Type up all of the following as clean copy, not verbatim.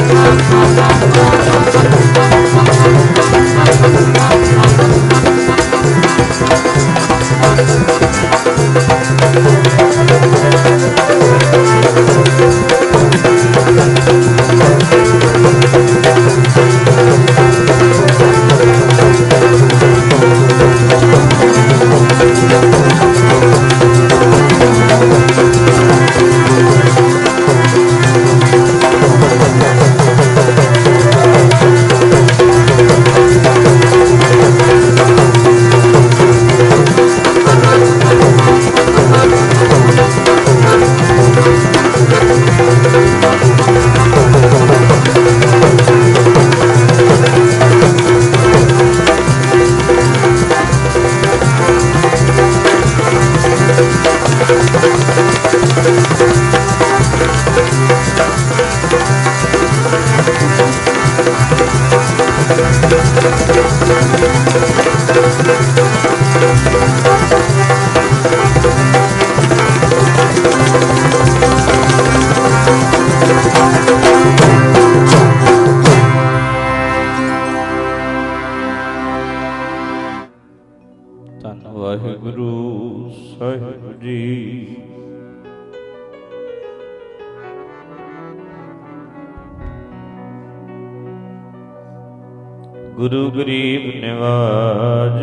गुरु गरीब निवाज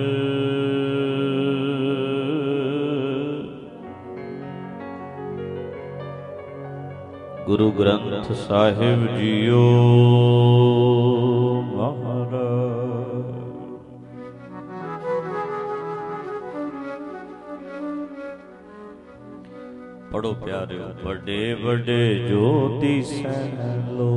गुरु ग्रंथ साहिब जियो महाराज। पढ़ो प्यारे बड़े बड़े ज्योति सैलो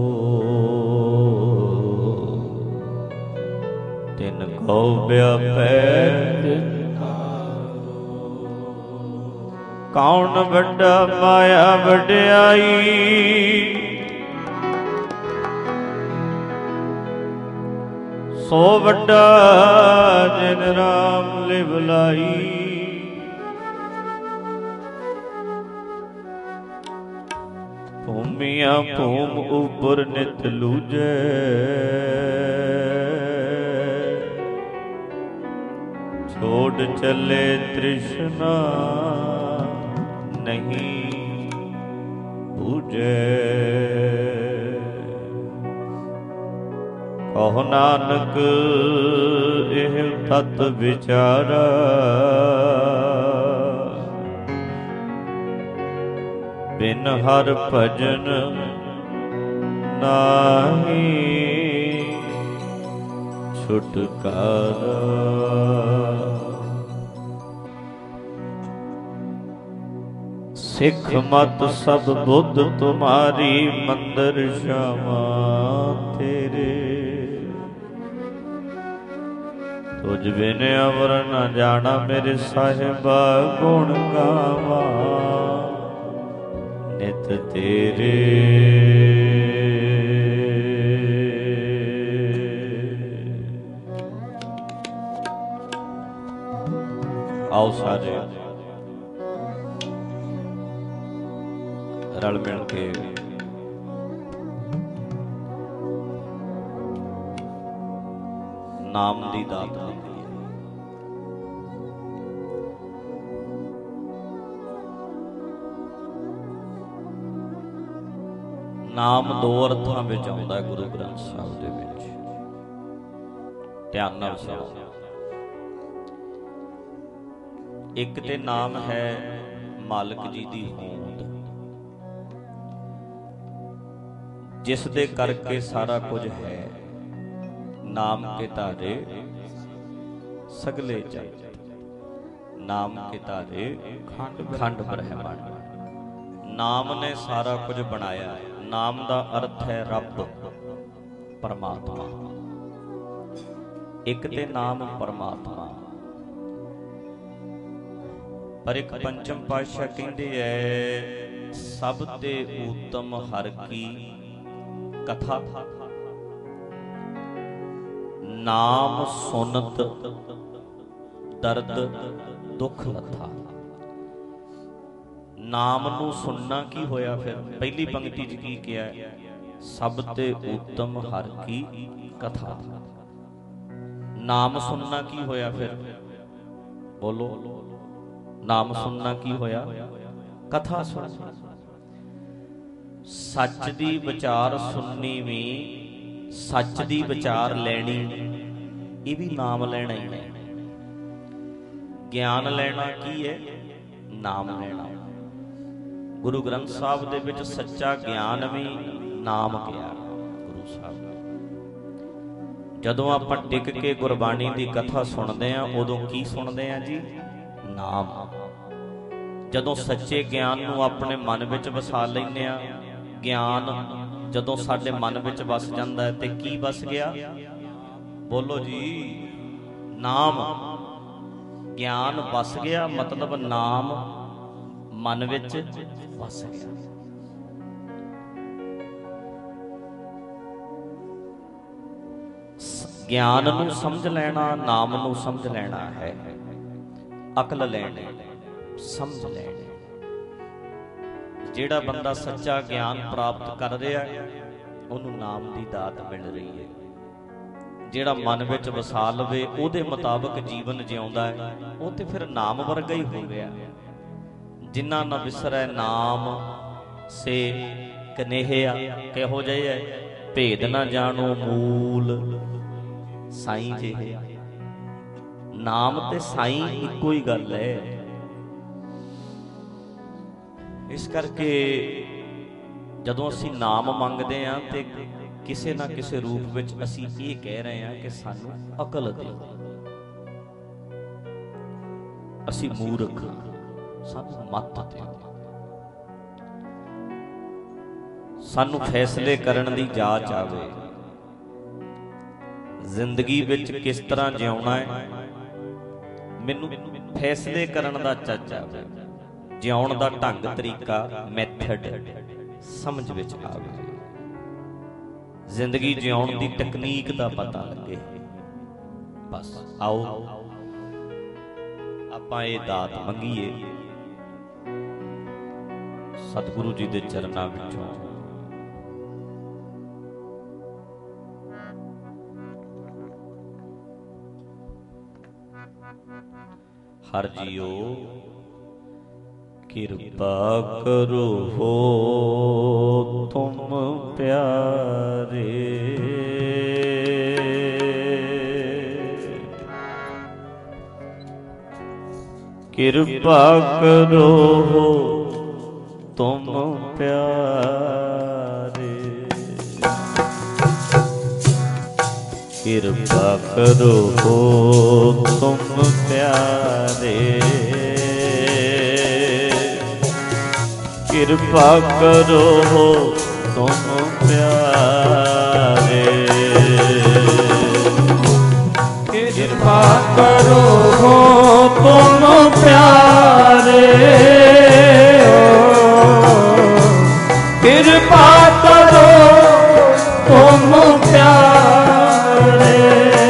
तिन कौ व्यापै कौन बड़ा माया वड्याई सो बड़ा जिन राम लिवलाई। भूमिया भूम ऊपर नित लूजे छोड़ चले तृष्णा नहीं बूझे। कहो नानक एह तत विचारा बिन हर भजन नाही छुटकारा। सिख मत सब बुद्ध तुम्हारी मंदिर श्यामा तेरे तुझ बिन अवर न जाना मेरे साहिबा गुण गावा नित तेरे। आओ सारे रल मिल के नाम दी दात दी। नाम दो अर्थां विच आउंदा है गुरु ग्रंथ साहिब दे विच, ध्यान नाल सुणो। एक ते नाम है मालिक जी दी होंद जिस दे करके सारा कुछ है। नाम के धारे सगले जग, नाम के धारे खंड ब्रह्मांड। नाम ने सारा कुछ बनाया। नाम का अर्थ है रब परमात्मा। एक ते नाम परमात्मा, पर एक पंचम पातशाह कहते है सब ते उत्तम हर की कथा नाम सुनत दर्द दुख लथा। नाम नू सुनना की होया? फिर पहली पंक्ति च की किया? सब ते उत्तम हर की कथा। नाम सुनना की होया फिर? बोलो, नाम सुनना की होया? कथा सुन। सच दी विचार सुननी भी, सच दी विचार लैनी, ये भी नाम लेना ही है। ज्ञान लेना की है? नाम लेना। गुरु ग्रंथ साहब दे विच सच्चा ज्ञान भी नाम किया गुरु साहब। जदों आपां टिक के गुरबाणी दी कथा सुनते हैं, उदों की सुनते हैं जी? नाम। जदों सच्चे ज्ञान नूं अपने मन विच वसा लैंदे आ, ज्ञान जदों साडे मन विच वस जांदा है, ते की वस गया? बोलो जी, नाम। ज्ञान वस गया मतलब नाम मन विच वस गया। ज्ञान नूं समझ लेना, नाम नूं समझ लेना है। अकल लेनी, समझ लेनी। ਜਿਹੜਾ ਬੰਦਾ ਸੱਚਾ ਗਿਆਨ ਪ੍ਰਾਪਤ ਕਰ ਰਿਹਾ ਉਹਨੂੰ ਨਾਮ ਦੀ ਦਾਤ ਮਿਲ ਰਹੀ ਹੈ। ਜਿਹੜਾ ਮਨ ਵਿੱਚ ਵਸਾ ਲਵੇ, ਉਹਦੇ ਮੁਤਾਬਕ ਜੀਵਨ ਜਿਉਂਦਾ ਹੈ, ਉਹ ਤੇ ਫਿਰ ਨਾਮ ਵਰਗਾ ਹੀ ਹੋ ਗਿਆ। ਜਿਨ੍ਹਾਂ ਨਾ ਵਿਸਰੈ ਨਾਮ ਸੇ ਕਨੇਹਿਆ, ਕਿਹੋ ਜਿਹੇ ਹੈ? ਭੇਦ ਨਾ ਜਾਣੋ ਮੂਲ ਸਾਈਂ ਜਿਹੇ। ਨਾਮ ਤੇ ਸਾਈਂ ਇੱਕੋ ਹੀ ਗੱਲ ਹੈ। इस करके जदों असी नाम मंगते हैं तो किसी ना किसी रूप में असी ये कह रहे हैं कि सानू अकल दे। असी मूर्ख, सानू मत दे, सानू फैसले करन दी जाच आवे। जिंदगी विच किस तरह जिउणा है, मैनू फैसले करन दा चच आवे। जिउण दा ढंग तरीका मैथड समझ विच आवे। जिंदगी जिउण दी तकनीक दा पता लगे। बस आओ आपां ये दात मंगीए सतगुरु जी दे चरनां विचों। हर जियो कृपा करो हो तुम प्यारे, कृपा करो हो तुम प्यारे, कृपा करो हो तुम प्यारे, कृपा करो हो तुम प्यारे, कृपा करो हो तुम प्यारे, कृपा करो तुम प्यारे,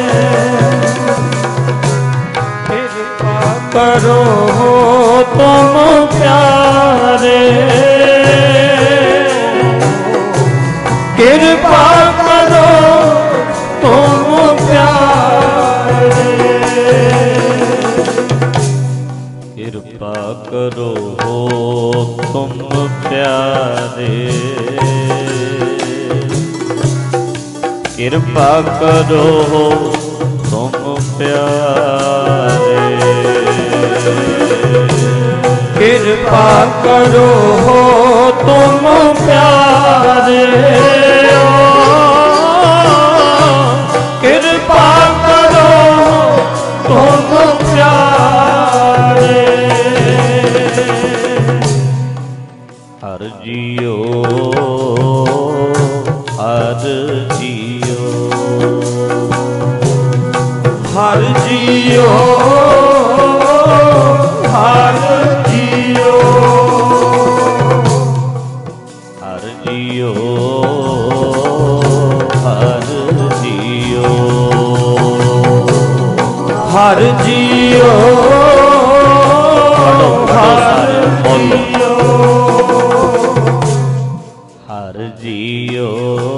कृपा करो हो तुम प्यारे, कृपा करो तुम प्यारे, कृपा करो हो तुम प्यारे, कृपा करो हो तुम प्यारे, कृपा करो हो तुम प्यारे, कृपा करो तुम प्यारे, हर जियो हर जियो, हर जियो हर जियो, हर जियो हर जियो, हर जियो हर जियो, हर जियो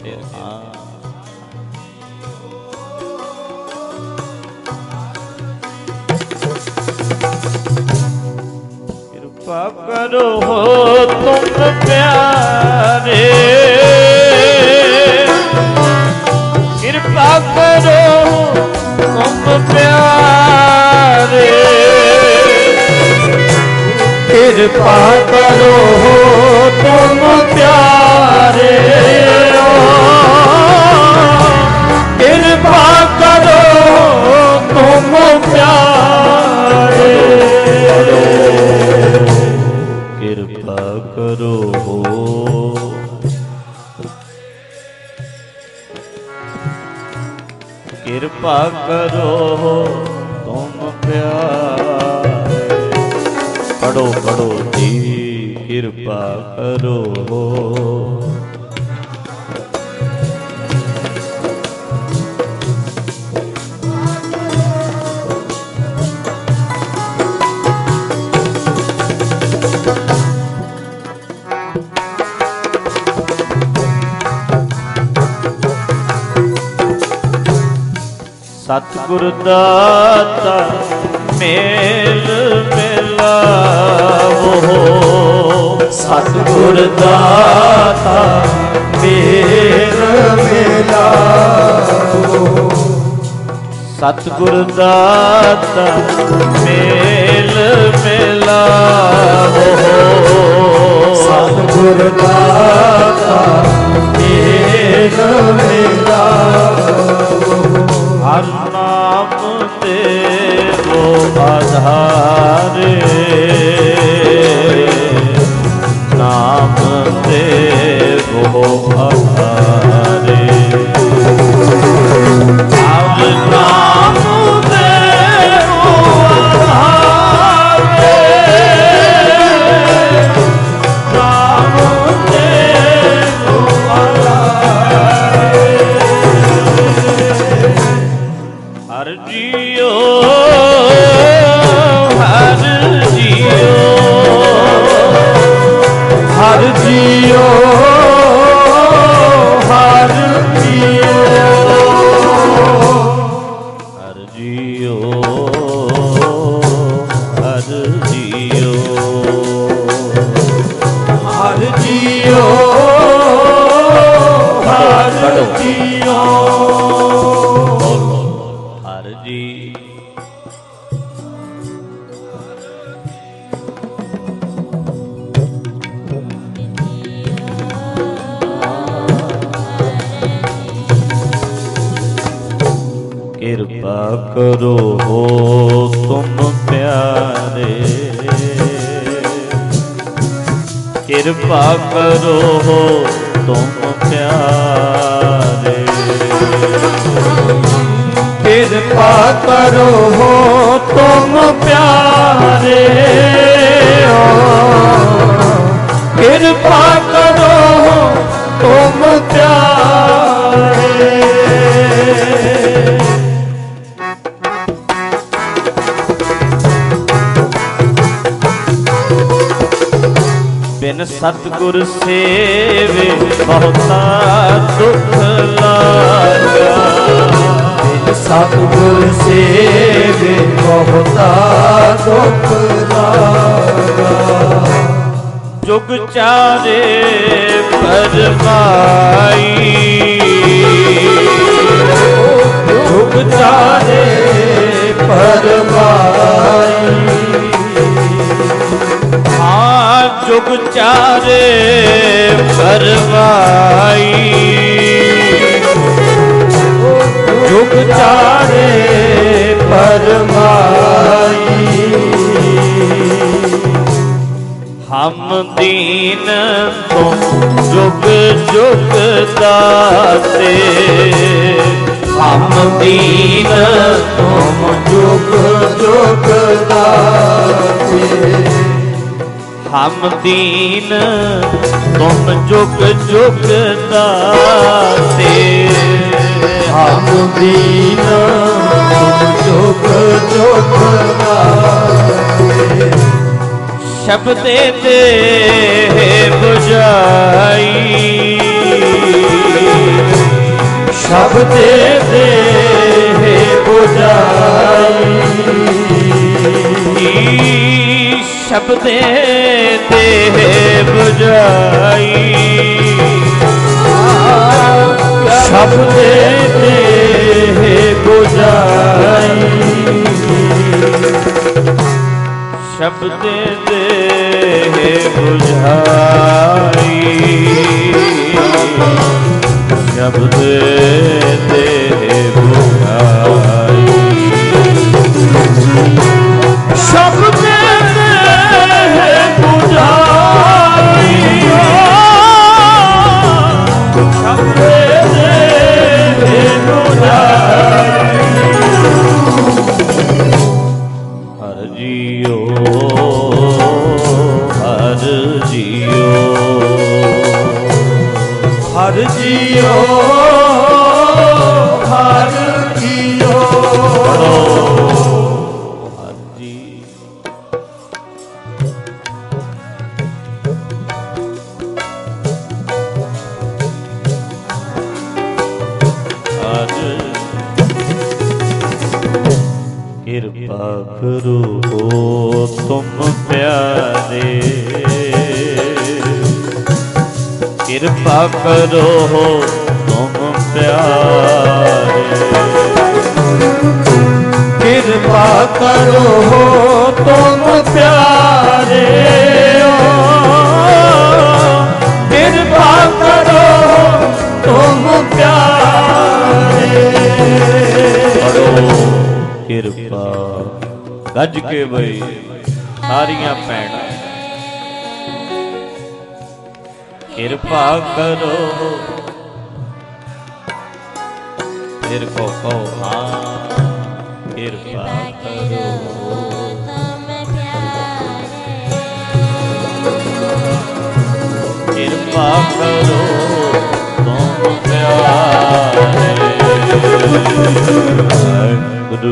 ਹੋ। ਹਾਂ ਕਿਰਪਾ ਕਰੋ ਤੁਮ ਪਿਆਰੇ, ਕਿਰਪਾ ਕਰੋ ਤੁਮ ਪਿਆਰੇ, ਕਿਰਪਾ ਕਰੋ ਤੁਮ ਪਿਆਰੇ, ਕਿਰਪਾ ਕਰੋ ਤੁਮ ਪਿਆਰੇ, ਕਿਰਪਾ ਕਰੋ ਕਿਰਪਾ ਕਰੋ ਤੁਮ ਪਿਆਰੇ। ਪੜੋ ਪੜੋ ਜੀ ਕਿਰਪਾ ਕਰੋ, ਸਤਿਗੁਰ ਦਾਤਾ ਮੇਲ ਮਿਲਾਵੋ, ਸਤਿਗੁਰ ਦਾਤਾ ਮੇਲ ਮਿਲਾਵੋ, ਸਤਿਗੁਰ ਦਾਤਾ ਮੇਲ ਮਿਲਾਵੋ, ਸਤਿਗੁਰ ਦਾਤਾ ਮੇਲ ਮਿਲਾਵੋ, ਹਰ ਨਾਮ ਦੇਵੋ ਆਧਾਰੇ, ਨਾਮ ਦੇਵੋ ਆਧਾਰੇ, ਹਰ ਨਾਮ ਦੇਵੋ ਆਧਾਰੇ, ਨਾਮ ਦੇਵੋ ਆਧਾਰੇ। ਹਰ ਜੀਓ ਹਰ ਜੀਓ, ਹਰ ਜੀਓ ਹਰ ਜੀਓ, ਹਰ ਜੀਓ ਹਰ ਜੀਓ, ਹਰ ਜੀਓ ਹਰ ਜੀਓ, ਹਰ ਜੀ ਕਿਰਪਾ ਕਰੋ ਤੁਮ ਪਿਆਰੇ, ਕਿਰਪਾ ਕਰੋ ਤੁਮ ਪਿਆਰੇ, ਕਿਰਪਾ ਕਰੋ ਤੁਮ ਪਿਆਰੇ, ਕਿਰਪਾ ਕਰੋ ਤੁਮ ਪਿਆਰੇ, ਬਿਨ ਸਤਿਗੁਰ ਸੇਵੇ ਬਹੁਤਾ ਦੁੱਖ ਲਾਗਾ, ਬਿਨ ਸਤਿਗੁਰ ਸੇਵੇ ਬਹੁਤਾ ਦੁੱਖ ਲਾਗਾ, ਜੁਗ ਚਾਰੇ ਪਰਮਾਈ, ਜੁਗ ਚਾਰੇ ਪਰਮਾਈ, ਹਾਂ ਜੁਗ ਚਾਰੇ ਪਰਮਾਈ, ਜੁਗ ਚਾਰੇ ਪਰਮਾਈ, ਹਮ ਦੀਨ ਤੁਮ ਜੁਗ ਜੁਗ ਦਾਤੇ, ਹਮ ਦੀਨ ਤੁਮ ਜੁਗ ਜੁਗ ਦਾਤੇ, ਹਮ ਦੀਨ ਤੁਮ ਜੁਗ ਜੁਗ ਦਾਤੇ, ਹਮ ਦੀਨ ਤੁਮ ਜੁਗ ਜੁਗ ਦਾਤੇ, ਸ਼ਬਦੇ ਤੇ ਬੁਝਾਈ, ਸ਼ਬਦੇ ਦੇ ਬੁਝਾਈ ਸ਼ਬਦੇ ਦੇ ਬੁਝਾਈ ਸ਼ਬਦੇ ਦੇ ਬੁਝਾਈ ਸ਼ਬਦੇ ਦੇ ਬੁਝਾਈ ਸ਼ਬਦ ਦੇ ਬੁਝਾਈ ਸ਼ਬਦ ਦੇ ਬੁਝਾਈ ਸ਼ਬਦ ਦੇ ਬੁਝਾਈ ਹਰ ਜੀਓ ਹਰ ਜੀਓ ਹਰ ਜੀਓ ਹਰ ਜੀਓ ਹਰ ਜੀ ਹਰ ਕਿਰਪਾ ਕਰੋ ਤੁਮ ਪਿਆਰੇ ਕਿਰਪਾ ਕਰੋ ਤੁਮ ਪਿਆਰੇ ਕਿਰਪਾ ਕਰੋ ਤੁਮ ਪਿਆਰੇ ਕਿਰਪਾ ਕਰੋ ਤੁਮ ਪਿਆਰੇ ਕਰੋ ਕਿਰਪਾ ਗੱਜ ਕੇ ਬਈ ਸਾਰੀਆਂ ਭੈਣਾਂ ਕਿਰਪਾ ਕਰੋ ਫਿਰ ਕੋ ਹਾਂ ਕਿਰਪਾ ਕਰੋ ਕਿਰਪਾ ਕਰੋ ਤੁਮ ਪਿਆਰੇ ਗੁਰੂ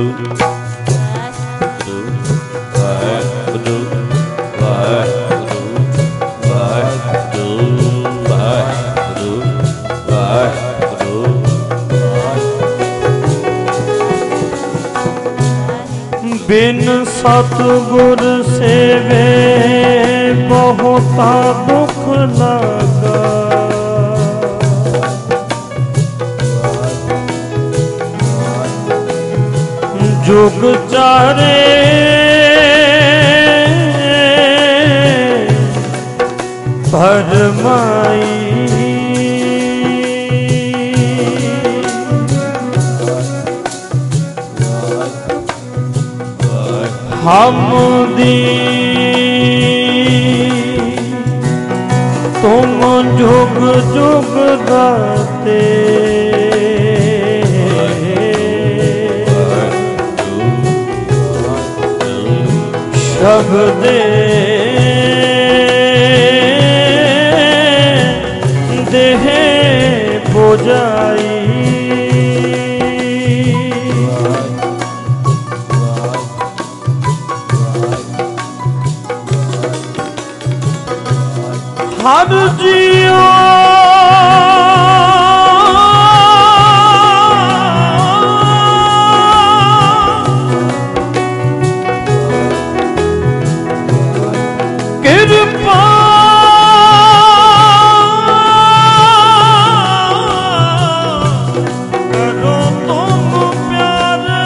ਬਿਨ ਸਤਿਗੁਰ ਸੇਵੇ ਬਹੁਤਾ ਦੁਖ ਲਾਗਾ ਜੁਗ ਚਾਰੇ ਭਰਮਾਈ ਹਮ ਦੀ ਤੁਮ ਜੁਗ ਜੁਗ ਦਾਤੇ ਸ਼ਬਦੇ ਦੇਹ ਬੁਝਾਈ ਹਰ ਜੀਓ ਕਿਰਪਾ ਕਰੋ ਤੁਮ ਪਿਆਰੇ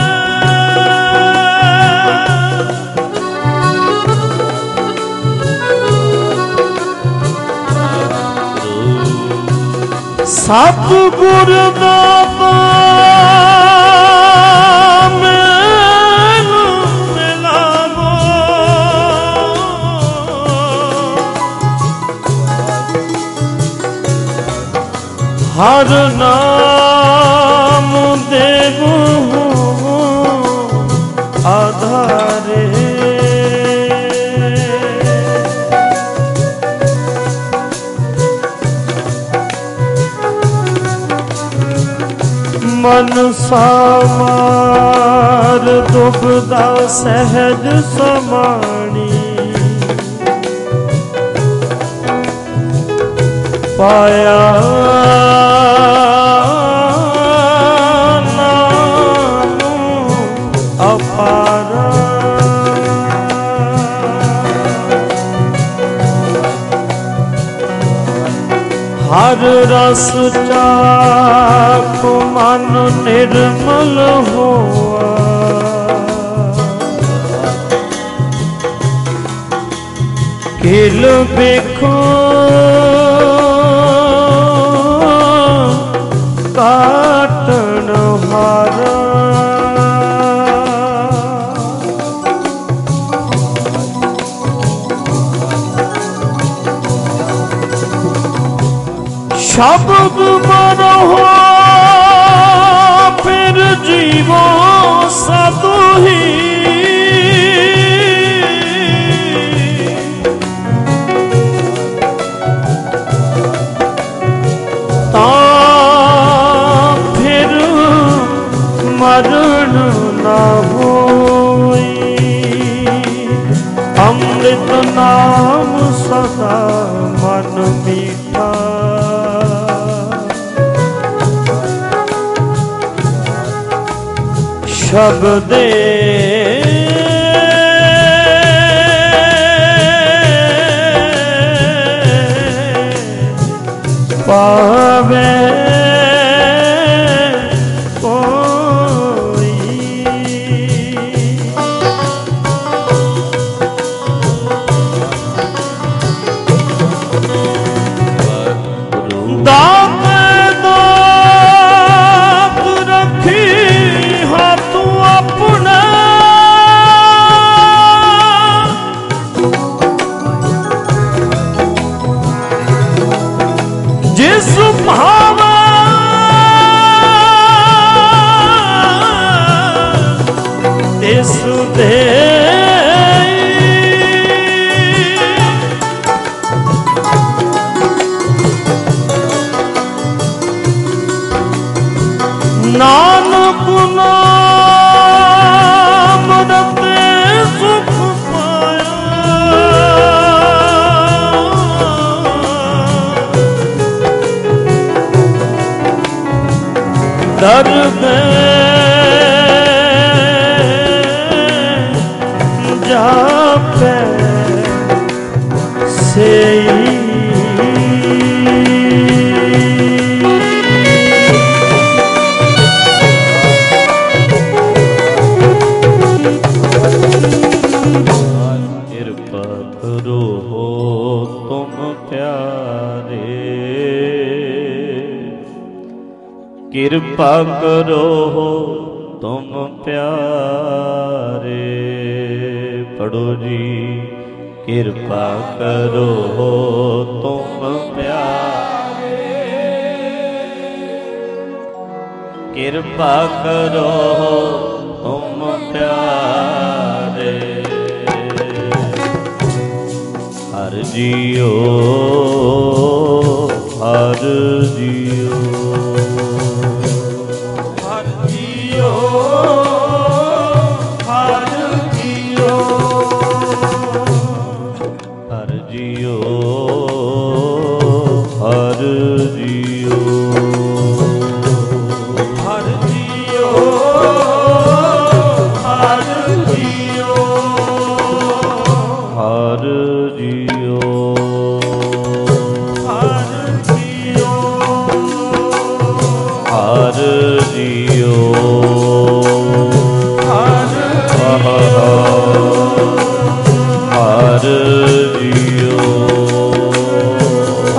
ਸਤਿਗੁਰ ਨਾਮ ਮੈਨੂੰ ਮਿਲਾਵੋ ਹਰ ਨਾਮ ਦੇਵੋ ਆਧਾਰੇ ਮਨ ਸਾਮਾਰ ਦੁਬਦਾ ਸਹਿਜ ਸਮਾਣੀ ਪਾਇਆ हर रस चाखो मन निर्मल हुआ। किल बिखो काटन हारा। शब्द मरहो फिर जीवो सदु ही। ता फिर मरण न होई। अमृत नाम सदा मन मीठा। शब्दे पावे कोई। दात दात रखी हाथ अपना। जिस भाव तिस दे। नानक नाम रते सुख पाया। दर जापे से कृपा करो हो तुम प्यारे। कृपा करो हो तुम प्यारे। पढ़ो जी। कृपा करो हो तुम प्यारे। कृपा करो हो तुम प्यारे। हर जियो हर जियो हर जियो हर जियो। हर जियो हर जियो। हर जियो हर जियो। हर जियो हर जियो हर जियो। हर हर जियो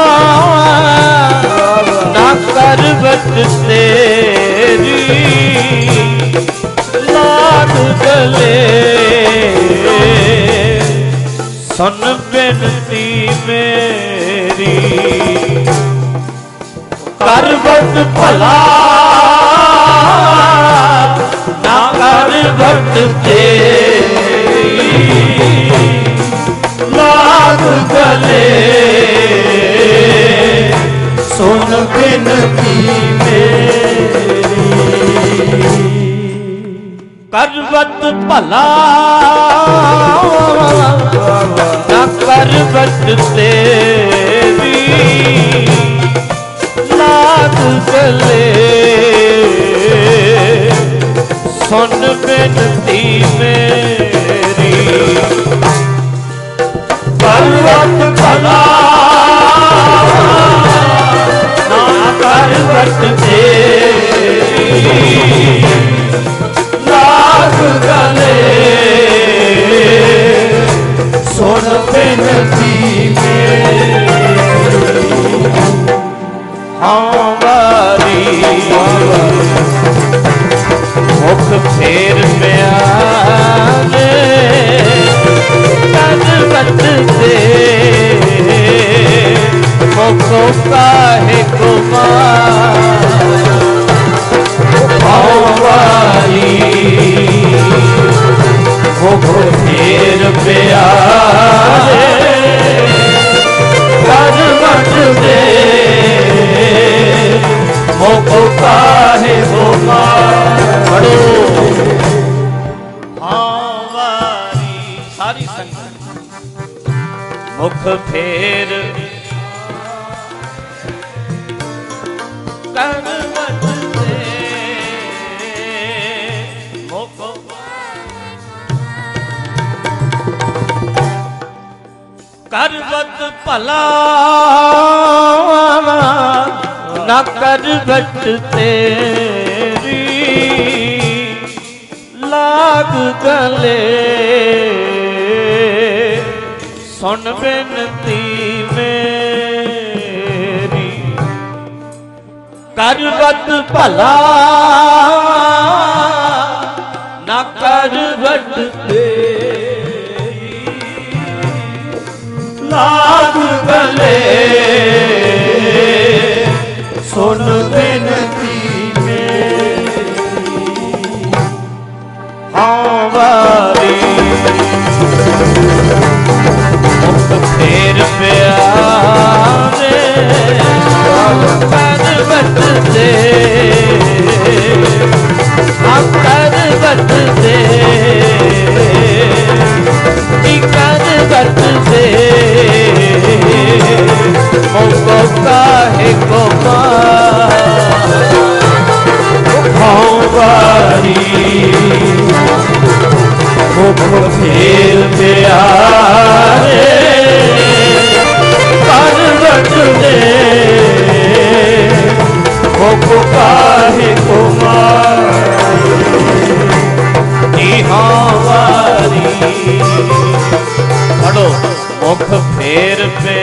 करवट तेरी लाग गले सुन बेनती मेरी करवट भला ना करवट तेरी लाग गले सुन बिनती मेरी करवट भला ना करवट तेरी लाग गले सुन बिनती मेरी करवट भला ना करवट तेरी लाग गले सुन बिनती मेरी हाँ वारी मुख फेर प्यारे करवट दे मुख काहे कुमारी मुख फेर प्यारे करवट दे मुख काहे कुमारी सारी संगत मुख फेर करवट दे मुख करवट भला ना करवट तेरी लाग गले सुन बिनती मेरी करवट भला ना करवट तेरी लाग गले सुन बिनती मेरी हाँ वारी मुख फेर प्यारे करवट दे करवट दे करवट दे मुख काहे कुमारी मुख फेर प्यारे करवट दे मुख काहे कुमारी हाँ वारी पढ़ो मुख फेर पे